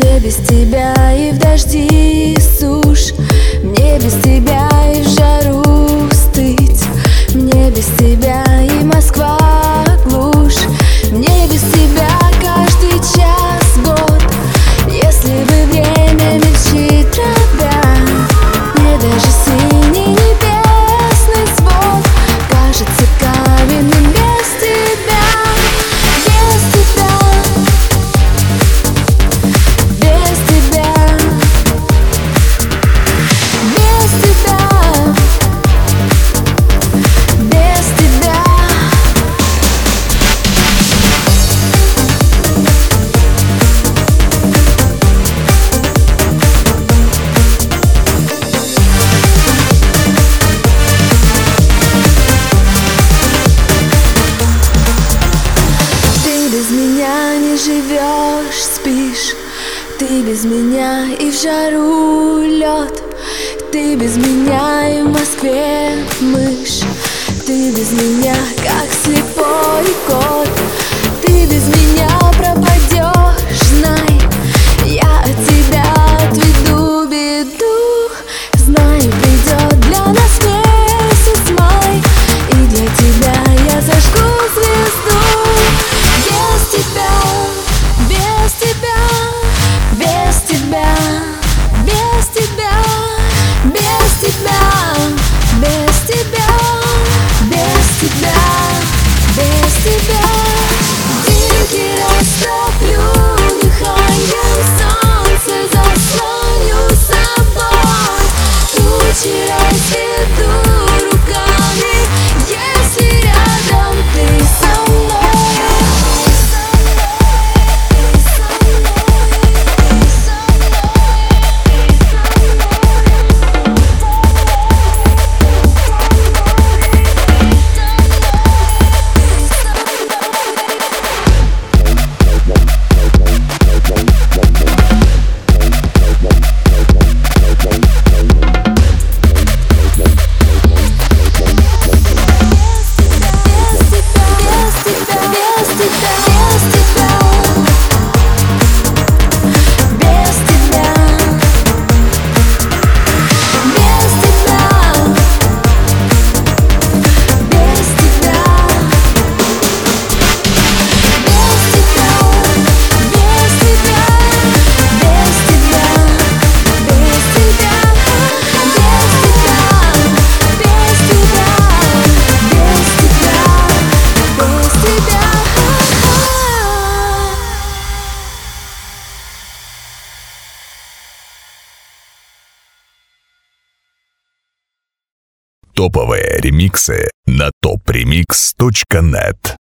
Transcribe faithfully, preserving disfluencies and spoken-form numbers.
Мне без тебя и в дожди сушь, мне без тебя и в жару стыть, мне без тебя и Москва глушь, мне без тебя каждый час год. Если бы время мельчит травя, мне даже синий небесный свод кажется каменным без тебя, без тебя, без тебя, без тебя, без тебя. Ты без меня не живешь, спишь, ты без меня и в жару лед, ты без меня и в Москве мышь, ты без меня как слепой кот, ты без меня пропадешь, знай, я от тебя отведу беду, знаю, придет для нас месяц май, и для тебя я зажгу звезду. Без тебя, без тебя, без тебя, без тебя, без тебя, без тебя, без тебя, без тебя. Дырки растоплю дыханием, солнце заслоню собой, тучи разведу руками, если рядом ты со мной. Топовые ремиксы на топ ремикс точка нет.